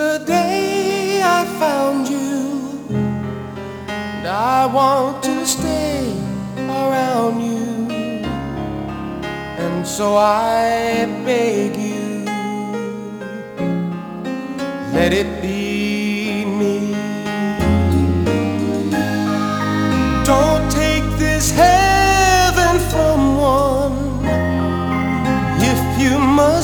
the day I found you, and I want to stay around you, and so I beg you, let it be